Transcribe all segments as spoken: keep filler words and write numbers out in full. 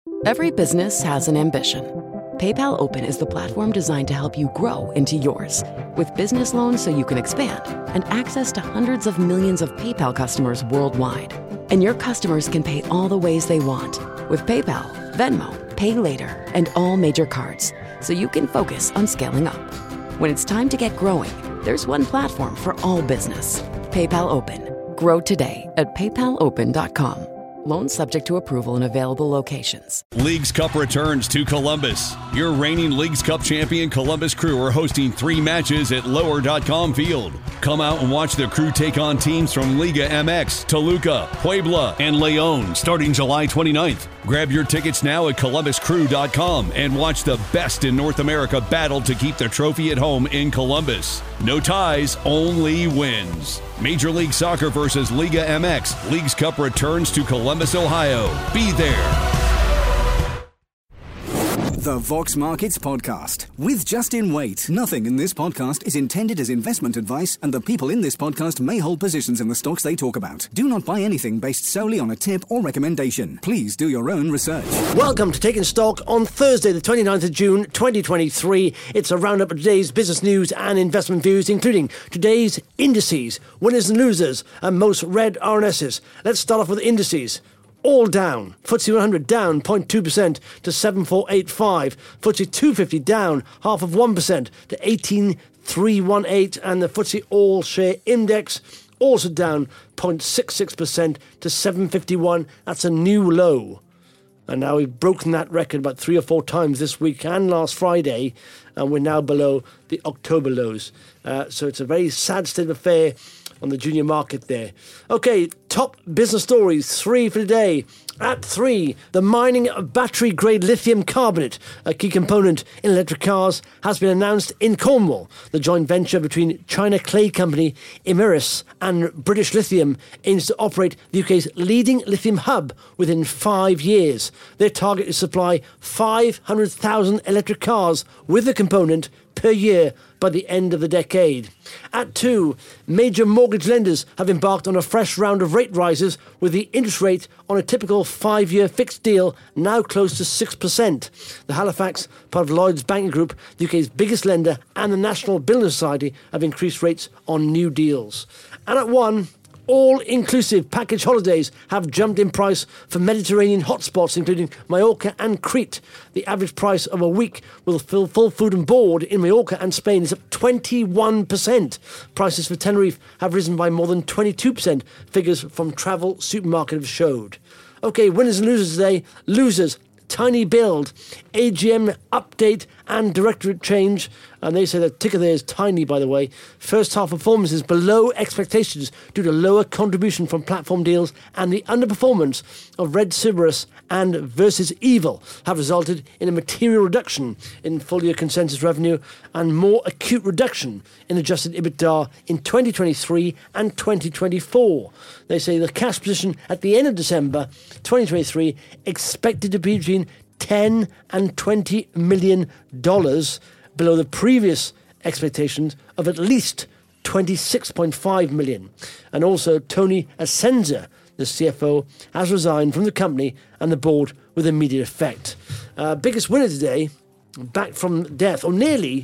Every business has an ambition. PayPal Open is the platform designed to help you grow into yours. With business loans so you can expand and access to hundreds of millions of PayPal customers worldwide. And your customers can pay all the ways they want with PayPal, Venmo, Pay Later, and all major cards, so you can focus on scaling up. When it's time to get growing, there's one platform for all business. PayPal Open. Grow today at paypal open dot com. Loans subject to approval in available locations. Leagues Cup returns to Columbus. Your reigning Leagues Cup champion Columbus Crew are hosting three matches at lower dot com Field. Come out and watch the Crew take on teams from Liga M X, Toluca, Puebla, and León starting July twenty-ninth. Grab your tickets now at columbus crew dot com and watch the best in North America battle to keep the trophy at home in Columbus. No ties, only wins. Major League Soccer versus Liga M X. Leagues Cup returns to Columbus, Ohio. Be there. The Vox Markets Podcast with Justin Waite. Nothing in this podcast is intended as investment advice, and the people in this podcast may hold positions in the stocks they talk about. Do not buy anything based solely on a tip or recommendation. Please do your own research. Welcome to Taking Stock on Thursday, the twenty-ninth of June, twenty twenty-three. It's a roundup of today's business news and investment views, including today's indices, winners and losers, and most read R N Ss. Let's start off with indices. All down. F T S E one hundred down zero point two percent to seven four eight five. F T S E two fifty down half of one percent to eighteen three one eight. And the F T S E All Share Index also down zero point six six percent to seven fifty-one. That's a new low. And now we've broken that record about three or four times this week and last Friday. And we're now below the October lows. Uh, so it's a very sad state of affair on the junior market there. Okay, top business stories, three for today. At three, the mining of battery-grade lithium carbonate, a key component in electric cars, has been announced in Cornwall. The joint venture between China clay company Imerys and British Lithium aims to operate the U K's leading lithium hub within five years. Their target is to supply five hundred thousand electric cars with the component per year by the end of the decade. At two, major mortgage lenders have embarked on a fresh round of rate rises, with the interest rate on a typical five-year fixed deal now close to six percent. The Halifax, part of Lloyds Banking Group, the U K's biggest lender, and the National Building Society have increased rates on new deals. And at one, all-inclusive package holidays have jumped in price for Mediterranean hotspots, including Mallorca and Crete. The average price of a week with full, full food and board in Mallorca and Spain is up twenty-one percent. Prices for Tenerife have risen by more than twenty-two percent. Figures from Travel Supermarket have showed. Okay, winners and losers today. Losers, Tiny Build, A G M update and directorate change. And they say the ticker there is tiny, by the way. First half performance is below expectations due to lower contribution from platform deals, and the underperformance of Red Cerberus and Versus Evil have resulted in a material reduction in full-year consensus revenue and more acute reduction in adjusted EBITDA in twenty twenty-three and twenty twenty-four. They say the cash position at the end of December twenty twenty-three expected to be between ten and twenty million dollars, below the previous expectations of at least twenty-six point five million dollars. And also Tony Asenza, the C F O, has resigned from the company and the board with immediate effect. Uh, biggest winner today, back from death, or nearly,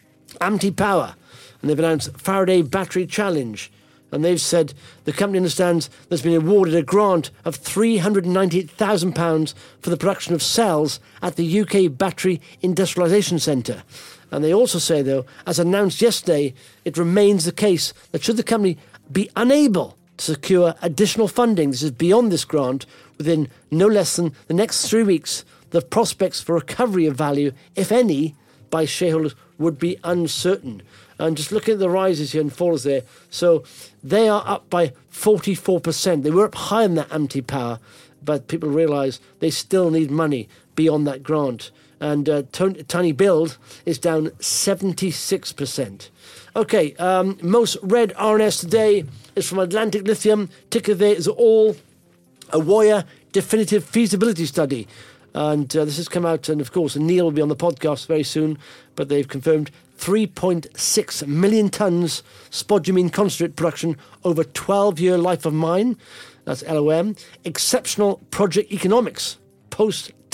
A M T Power. And they've announced Faraday Battery Challenge. And they've said the company understands there's been awarded a grant of three hundred ninety-eight thousand pounds for the production of cells at the U K Battery Industrialisation Centre. And they also say, though, as announced yesterday, it remains the case that should the company be unable to secure additional funding, this is beyond this grant, within no less than the next three weeks, the prospects for recovery of value, if any, by shareholders would be uncertain. And just looking at the rises here and falls there, so they are up by forty-four percent. They were up higher than that A M T Power, but people realise they still need money beyond that grant. And uh, Tiny Build is down seventy-six percent. Okay, um, most read R N S today is from Atlantic Lithium. Ticker there is all Awoya Definitive Feasibility Study. And uh, this has come out, and of course, Neil will be on the podcast very soon, but they've confirmed three point six million tonnes spodumene concentrate production over twelve-year life of mine. That's L O M. Exceptional project economics, post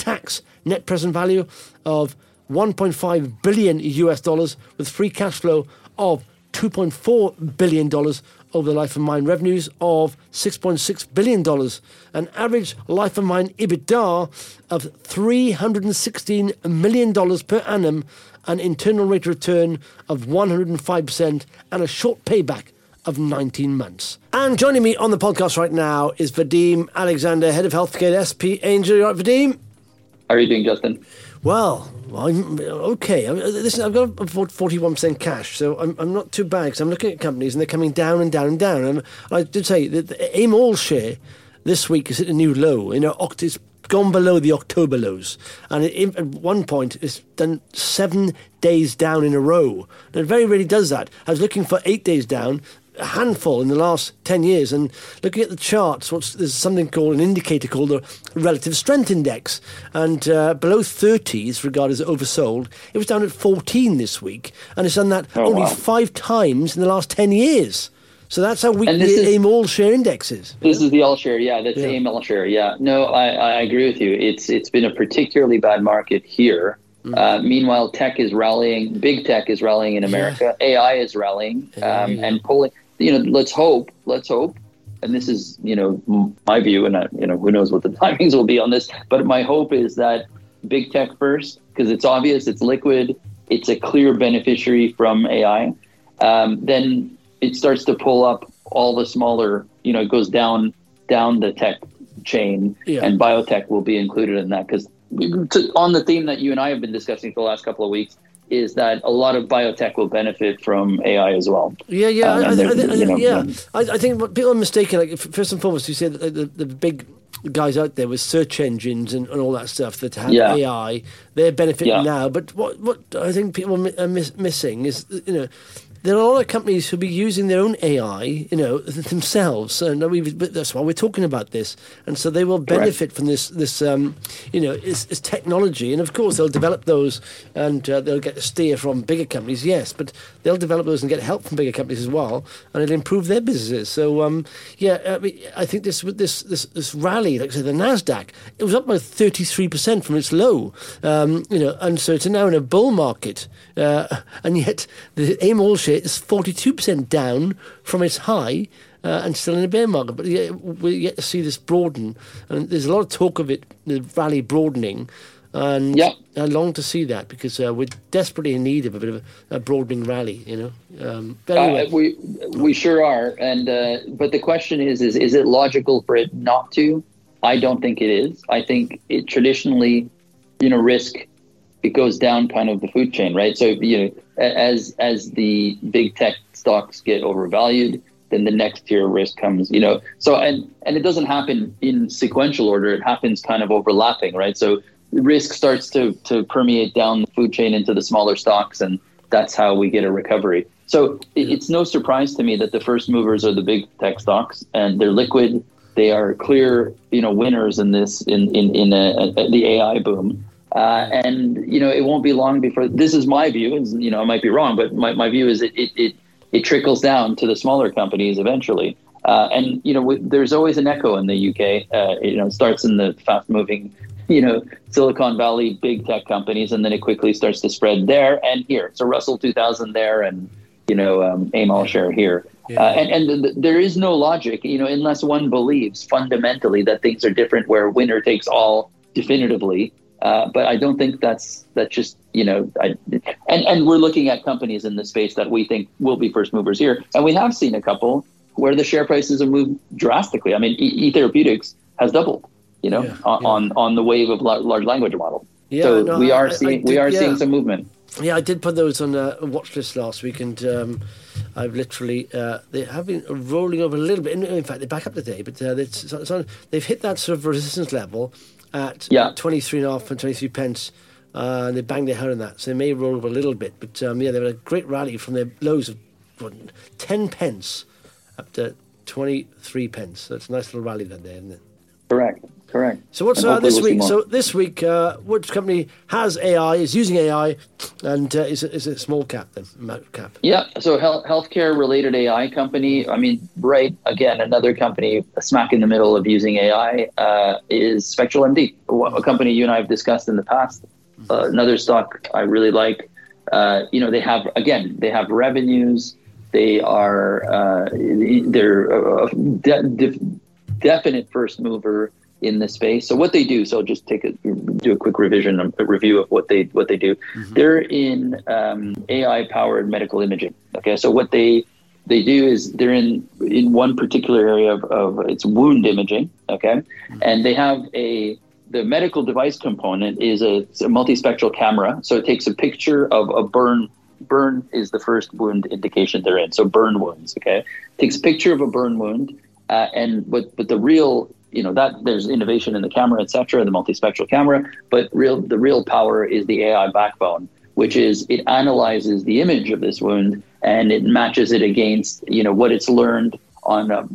post-tax net present value of one point five billion U S dollars, with free cash flow of two point four billion dollars over the life of mine, revenues of six point six billion dollars, an average life of mine EBITDA of three hundred sixteen million dollars per annum, an internal rate of return of one hundred five percent, and a short payback of nineteen months. And joining me on the podcast right now is Vadim Alexander, Head of Healthcare at S P Angel. You all right, Vadim? How are you doing, Justin? Well, I'm okay. Listen, I've got forty-one percent cash, so I'm I'm not too bad, because I'm looking at companies and they're coming down and down and down. And I did say that the AIM All share this week is at a new low. You know, it's gone below the October lows, and it, at one point it's done seven days down in a row. And it very rarely does that. I was looking for eight days down. A handful in the last ten years, and looking at the charts, what's, there's something called an indicator called the relative strength index, and uh, below thirty is regarded as oversold. It was down at fourteen this week, and it's done that oh, only wow. five times in the last ten years. So that's how weak the is, AIM All share index is. This is the All share, yeah, that's yeah. AIM All share, yeah. No, I, I agree with you. It's It's been a particularly bad market here. Mm. Uh, meanwhile, tech is rallying, big tech is rallying in America, yeah. A I is rallying, um, yeah. and pulling. You know, let's hope, let's hope, and this is, you know, my view, and, I, you know, who knows what the timings will be on this, but my hope is that big tech first, because it's obvious, it's liquid, it's a clear beneficiary from A I, um, then it starts to pull up all the smaller, you know, it goes down, down the tech chain, yeah. and biotech will be included in that, because on the theme that you and I have been discussing for the last couple of weeks, is that a lot of biotech will benefit from A I as well. Yeah, yeah, um, I, I, I, I, you know, yeah. I, I think what people are mistaken. Like, first and foremost, you said that the, the big guys out there with search engines and, and all that stuff that have yeah. A I, they're benefiting yeah. now. But what what I think people are miss, missing is, you know, there are a lot of companies who'll be using their own A I, you know, themselves, and we've, that's why we're talking about this. And so they will benefit Correct. from this, this, um, you know, it's, it's technology. And of course, they'll develop those, and uh, they'll get a steer from bigger companies, yes, but they'll develop those and get help from bigger companies as well, and it'll improve their businesses. So, um, yeah, I, mean, I think this this this this rally, like I said, the Nasdaq, it was up by thirty-three percent from its low, um, you know, and so it's now in a bull market, uh, and yet the AIM All share is forty-two percent down from its high, uh, and still in a bear market. But yeah, we're yet to see this broaden, and there's a lot of talk of it, the rally broadening, and yeah. I long to see that, because uh, we're desperately in need of a bit of a, a broadening rally, you know. Um, but anyway. uh, we we sure are, and uh, but the question is, is is it logical for it not to? I don't think it is. I think it traditionally, you know, risk, it goes down kind of the food chain, right? So, you know, as as the big tech stocks get overvalued, then the next tier of risk comes, you know. So, and and it doesn't happen in sequential order. It happens kind of overlapping, right? So the risk starts to to permeate down the food chain into the smaller stocks, and that's how we get a recovery. So it, it's no surprise to me that the first movers are the big tech stocks, and they're liquid. They are clear, you know, winners in this, in in in a, a, the A I boom. Uh, and, you know, it won't be long before, this is my view, and, you know, I might be wrong, but my, my view is it, it, it, it trickles down to the smaller companies eventually. Uh, and, you know, w- there's always an echo in the U K. Uh, you know, it starts in the fast moving, you know, Silicon Valley, big tech companies, and then it quickly starts to spread there and here. So Russell two thousand there, and, you know, um, AIM All share here. Yeah. Uh, and and th- there is no logic, you know, unless one believes fundamentally that things are different, where winner takes all definitively. Uh, but I don't think that's that's just, you know, I, and, and we're looking at companies in the space that we think will be first movers here. And we have seen a couple where the share prices have moved drastically. I mean, E, e Therapeutics has doubled, you know, yeah, on, yeah. on on the wave of large language model. Yeah, so no, we are I, seeing I did, we are yeah. seeing some movement. Yeah, I did put those on a watch list last week, and um, I've literally uh, they have been rolling over a little bit. In, in fact, they're back up today, but uh, it's, it's on, they've hit that sort of resistance level at yeah. twenty-three and a half and twenty-three pence, uh, and they banged their head on that, so they may roll over a little bit. But um, yeah, they had a great rally from their lows of what, ten pence up to twenty-three pence. So it's a nice little rally then there, isn't it? Correct. Correct. So what's uh, this week? So this week, uh, which company has A I, is using A I, and uh, is, it, is it small cap then, cap? Yeah, so health, healthcare-related A I company, I mean, right, again, another company smack in the middle of using A I uh, is SpectralMD, a company you and I have discussed in the past. Uh, another stock I really like. Uh, you know, they have, again, they have revenues. They are, uh, they're a de- de- definite first mover in this space. So what they do, so I'll just take a do a quick revision, a review of what they what they do. Mm-hmm. They're in um, A I powered medical imaging. Okay, so what they they do is they're in in one particular area of, of it's wound imaging. Okay, mm-hmm. and they have a the medical device component is a, it's a multispectral camera. So it takes a picture of a burn. Burn is the first wound indication they're in. So burn wounds. Okay, it takes a picture of a burn wound, uh, and but but the real you know, that there's innovation in the camera, et cetera, the multispectral camera, but real the real power is the A I backbone, which is it analyzes the image of this wound and it matches it against, you know, what it's learned on a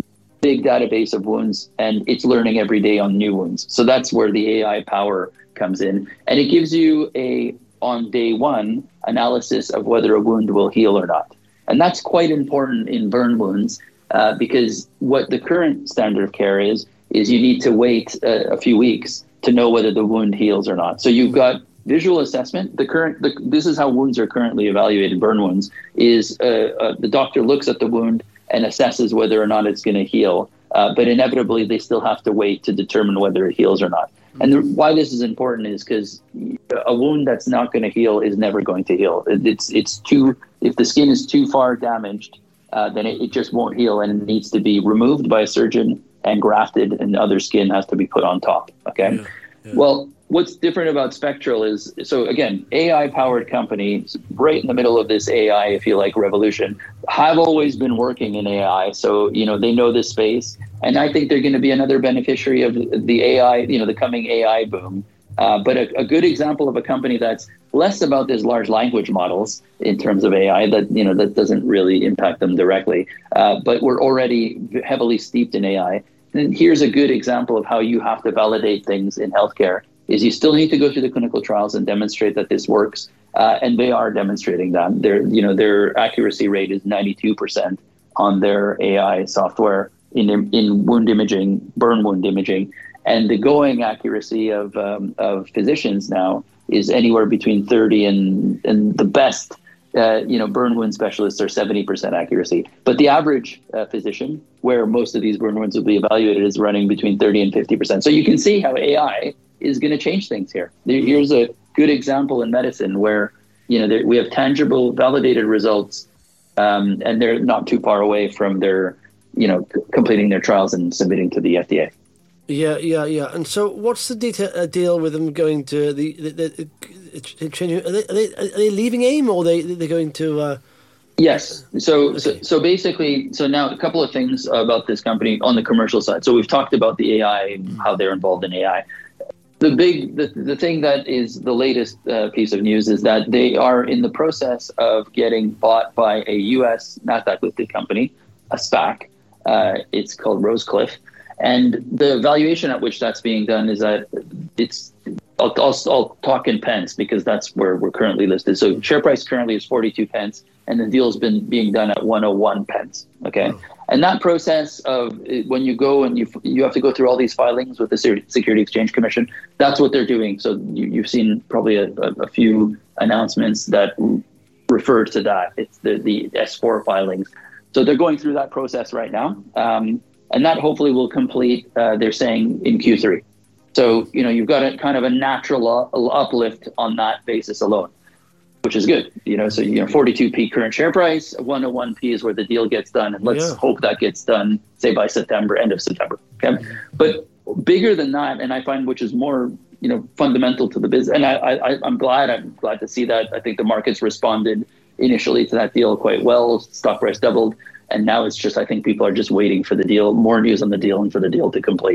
big database of wounds, and it's learning every day on new wounds. So that's where the A I power comes in. And it gives you a, on day one, analysis of whether a wound will heal or not. And that's quite important in burn wounds. Uh, because what the current standard of care is, is you need to wait a, a few weeks to know whether the wound heals or not. So you've got visual assessment. The current, the, this is how wounds are currently evaluated, burn wounds, is uh, uh, the doctor looks at the wound and assesses whether or not it's going to heal. Uh, but inevitably, they still have to wait to determine whether it heals or not. And the, why this is important is because a wound that's not going to heal is never going to heal. It, it's it's too, if the skin is too far damaged, Uh, then it, it just won't heal, and it needs to be removed by a surgeon and grafted, and other skin has to be put on top. Okay. Yeah, yeah. Well, what's different about Spectral is, so again, A I-powered companies right in the middle of this A I, if you like, revolution, have always been working in A I. So, you know, they know this space, and I think they're going to be another beneficiary of the A I, you know, the coming A I boom. Uh, but a, a good example of a company that's less about these large language models in terms of A I, that, you know, that doesn't really impact them directly. Uh, but we're already heavily steeped in A I. And here's a good example of how you have to validate things in healthcare is you still need to go through the clinical trials and demonstrate that this works. Uh, and they are demonstrating that. Their, you know, their accuracy rate is ninety-two percent on their A I software in, in wound imaging, burn wound imaging. And the going accuracy of um, of physicians now is anywhere between thirty and and the best, uh, you know, burn wound specialists are seventy percent accuracy. But the average uh, physician, where most of these burn wounds will be evaluated, is running between thirty and fifty percent. So you can see how A I is going to change things here. Here's a good example in medicine where, you know, there, we have tangible, validated results, um, and they're not too far away from their, you know, c- completing their trials and submitting to the F D A. Yeah, yeah, yeah. And so, what's the deta- uh, deal with them going to the? the, the, the changing, are, they, are, they, are they leaving AIM, or are they they're going to? Uh... Yes. So, okay. so, so basically, so now a couple of things about this company on the commercial side. So we've talked about the A I, how they're involved in A I. The big, the, the thing that is the latest uh, piece of news is that they are in the process of getting bought by a U S NASDAQ listed company, a SPAC. Uh, it's called Rosecliff. And the valuation at which that's being done is that it's, I'll, I'll, I'll talk in pence because that's where we're currently listed. So share price currently is forty-two pence, and the deal's been being done at one oh one pence. Okay. Oh. And that process of when you go and you you have to go through all these filings with the Security Exchange Commission, that's what they're doing. So you, you've seen probably a, a, a few announcements that refer to that. It's the, the S four filings. So they're going through that process right now. Um, And that hopefully will complete, uh, they're saying, in Q three. So, you know, you've got a kind of a natural uh, uplift on that basis alone, which is good. You know, so, you know, forty-two p current share price, one oh one p is where the deal gets done. And let's yeah. hope that gets done, say, by September, end of September. Okay. But bigger than that, and I find which is more, you know, fundamental to the business. And I, I, I'm glad, I'm glad to see that. I think the markets responded initially to that deal quite well. Stock price doubled. And now it's just, I think people are just waiting for the deal, more news on the deal and for the deal to complete.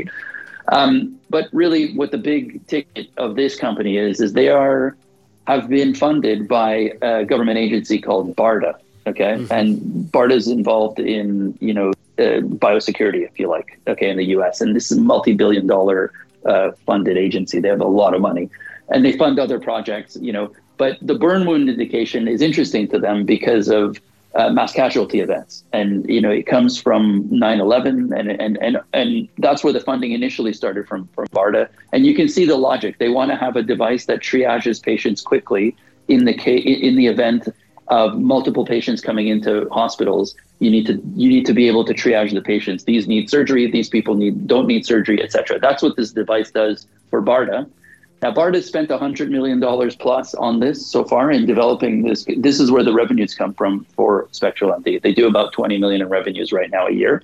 Um, but really what the big ticket of this company is, is they are, have been funded by a government agency called BARDA. Okay. Mm-hmm. And BARDA is involved in, you know, uh, biosecurity, if you like, okay, in the U S. And this is a multi-billion dollar uh, funded agency. They have a lot of money, and they fund other projects, you know. But the burn wound indication is interesting to them because of uh, mass casualty events, and you know, it comes from nine eleven, and and and and that's where the funding initially started from from BARDA. And you can see the logic. They want to have a device that triages patients quickly in the case, in the event of multiple patients coming into hospitals. You need to you need to be able to triage the patients. These need surgery. These people need don't need surgery, et cetera. That's what this device does for BARDA. Now, BARDA spent one hundred million dollars plus on this so far in developing this. This is where the revenues come from for Spectral M D. They do about twenty million dollars in revenues right now a year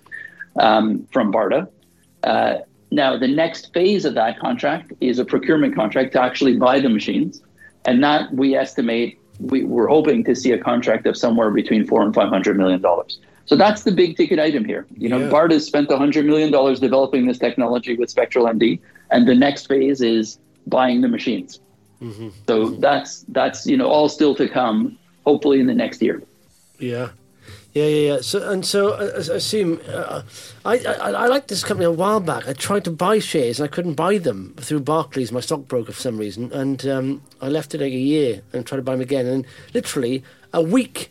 um, from BARDA. Uh, now, the next phase of that contract is a procurement contract to actually buy the machines. And that we estimate, we, we're hoping to see a contract of somewhere between four and five hundred million dollars. So that's the big ticket item here. You know, yeah. BARDA spent one hundred million dollars developing this technology with Spectral M D. And the next phase is buying the machines. Mm-hmm. So mm-hmm. that's, that's, you know, all still to come, hopefully in the next year. Yeah. Yeah, yeah, yeah. So, and so I, I assume, uh, I, I I liked this company a while back. I tried to buy shares and I couldn't buy them through Barclays, my stockbroker, for some reason. And um, I left it like a year and tried to buy them again. And literally a week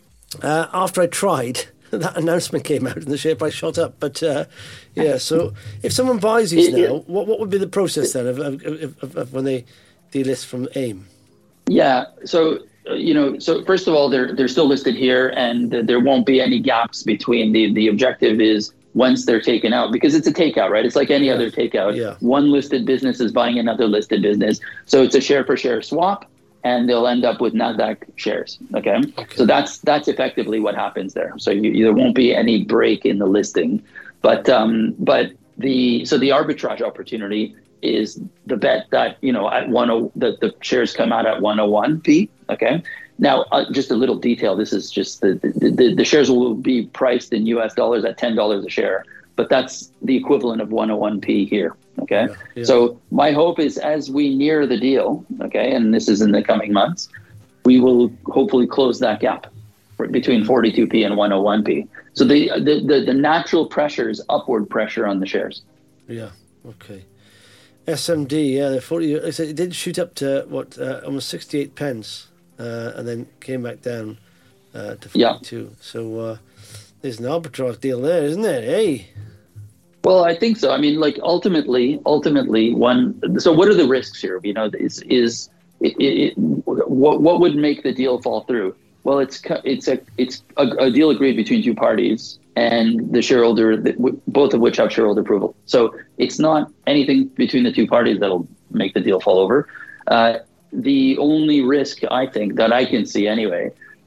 uh, after I tried, that announcement came out and the share price shot up. But uh, yeah, so if someone buys these now, what what would be the process then of, of, of, of when they delist from AIM? Yeah, so you know, so first of all, they're they're still listed here, and there won't be any gaps between the the objective is once they're taken out, because it's a takeout, right? It's like any yeah. other takeout. Yeah. One listed business is buying another listed business, so it's a share for share swap. And they'll end up with NASDAQ shares. Okay? okay, so that's that's effectively what happens there. So you, there won't be any break in the listing, but um, but the so the arbitrage opportunity is the bet that you know at one oh the, the shares come out at one oh one p. Okay, now uh, just a little detail. This is just the the, the the shares will be priced in U S dollars at ten dollars a share, but that's the equivalent of one oh one p here. Okay. Yeah, yeah. So my hope is as we near the deal, okay, and this is in the coming months, we will hopefully close that gap between forty-two p and one oh one p. So the the, the, the natural pressure is upward pressure on the shares. Yeah. Okay. S M D, yeah, the forty. It did shoot up to what uh, almost sixty-eight pence, uh, and then came back down uh, to forty-two. Yeah. So uh, there's an arbitrage deal there, isn't there? Hey. Well, I think so. I mean, like ultimately, ultimately, one. So, what are the risks here? You know, is is it, it, what what would make the deal fall through? Well, it's it's a it's a, a deal agreed between two parties and the shareholder, both of which have shareholder approval. So, it's not anything between the two parties that'll make the deal fall over. Uh, the only risk I think that I can see anyway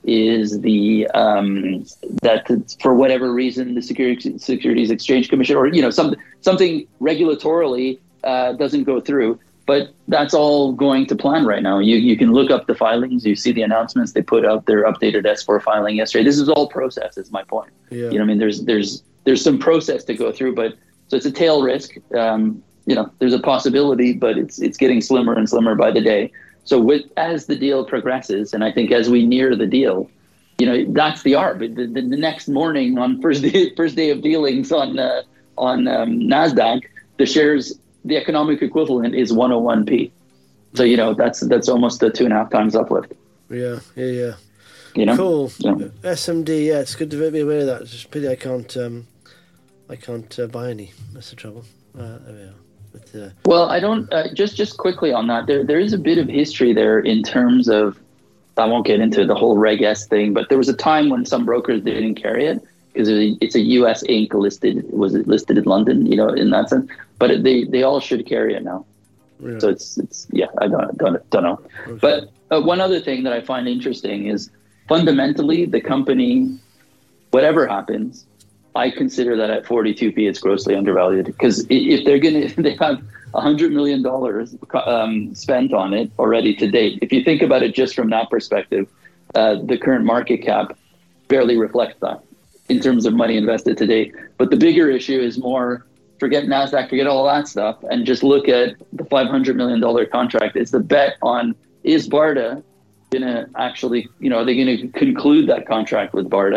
is the um, that for whatever reason the Security, Securities Exchange Commission or you know some, something regulatorily uh, doesn't go through. But that's all going to plan right now. You you can look up the filings. You see the announcements. They put out their updated S four filing yesterday. This is all process. Is my point. Yeah. You know, I mean, there's there's there's some process to go through, but so it's a tail risk. Um, you know, there's a possibility, but it's it's getting slimmer and slimmer by the day. So with, as the deal progresses, and I think as we near the deal, you know, that's the arb. The, the, the next morning on first day, first day of dealings on uh, on um, NASDAQ, the shares, the economic equivalent is one oh one p. So, you know, that's that's almost a two and a half times uplift. Yeah, yeah, yeah. You know? Cool. Yeah. S M D, yeah, it's good to be aware of that. It's just a pity I can't, um, I can't uh, buy any. That's the trouble. Uh, there we are. But, uh, well, I don't, uh, just just quickly on that, there there is a bit of history there in terms of, I won't get into the whole Reg S thing, but there was a time when some brokers didn't carry it because it's a U S Inc listed, was it listed in London, you know, in that sense, but they, they all should carry it now. Yeah. So it's, it's yeah, I don't, don't, don't know. Okay. But uh, one other thing that I find interesting is fundamentally the company, whatever happens, I consider that at forty-two p it's grossly undervalued because if they're going to, they have one hundred million dollars um, spent on it already to date. If you think about it just from that perspective, uh, the current market cap barely reflects that in terms of money invested to date. But the bigger issue is more, forget NASDAQ, forget all that stuff, and just look at the five hundred million dollars contract. It's the bet on, is BARDA going to actually, you know, are they going to conclude that contract with BARDA?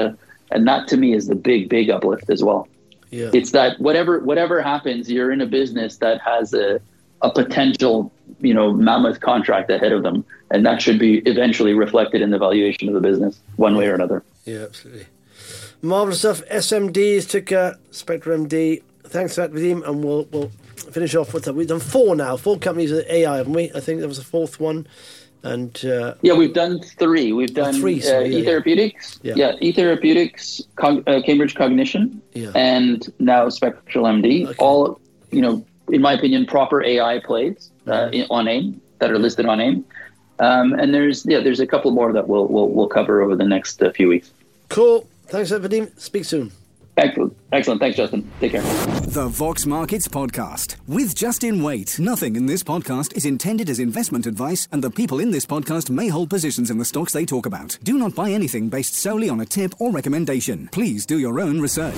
And that to me is the big, big uplift as well. Yeah. It's that whatever whatever happens, you're in a business that has a a potential, you know, mammoth contract ahead of them, and that should be eventually reflected in the valuation of the business, one way or another. Yeah, absolutely. Marvelous stuff. S M D's ticker Spectra M D. Thanks for that, Vadim, and we'll we'll finish off with that. We've done four now, four companies with A I, haven't we? I think there was a fourth one. And uh, yeah, we've done three. We've done oh, three, sorry, uh, yeah, eTherapeutics, yeah, yeah, eTherapeutics, Cog- uh, Cambridge Cognition, yeah. and now Spectral M D. Okay. All, you know, in my opinion, proper A I plays uh, in, on AIM that are listed on AIM. Um, and there's yeah, there's a couple more that we'll we'll, we'll cover over the next uh, few weeks. Cool. Thanks, Vadim. Speak soon. Excellent. Excellent. Thanks, Justin. Take care. The Vox Markets Podcast with Justin Waite. Nothing in this podcast is intended as investment advice, and the people in this podcast may hold positions in the stocks they talk about. Do not buy anything based solely on a tip or recommendation. Please do your own research.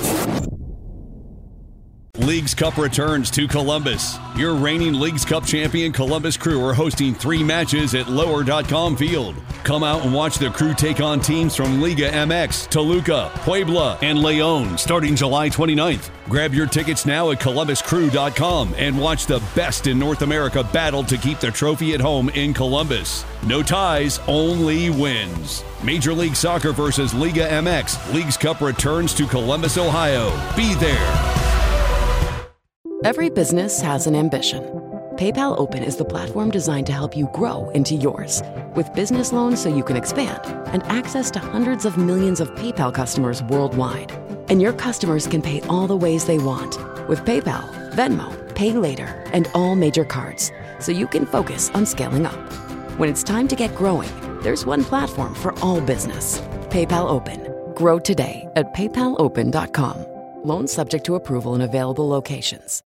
Leagues Cup returns to Columbus. Your reigning Leagues Cup champion Columbus Crew are hosting three matches at lower dot com field. Come out and watch the Crew take on teams from Liga M X, Toluca, Puebla, and Leon starting July twenty-ninth. Grab your tickets now at columbus crew dot com and watch the best in North America battle to keep the trophy at home in Columbus. No ties, only wins. Major League Soccer versus Liga M X. Leagues Cup returns to Columbus, Ohio. Be there. Every business has an ambition. PayPal Open is the platform designed to help you grow into yours. With business loans so you can expand and access to hundreds of millions of PayPal customers worldwide. And your customers can pay all the ways they want with PayPal, Venmo, Pay Later, and all major cards, so you can focus on scaling up. When it's time to get growing, there's one platform for all business. PayPal Open. Grow today at paypal open dot com. Loans subject to approval in available locations.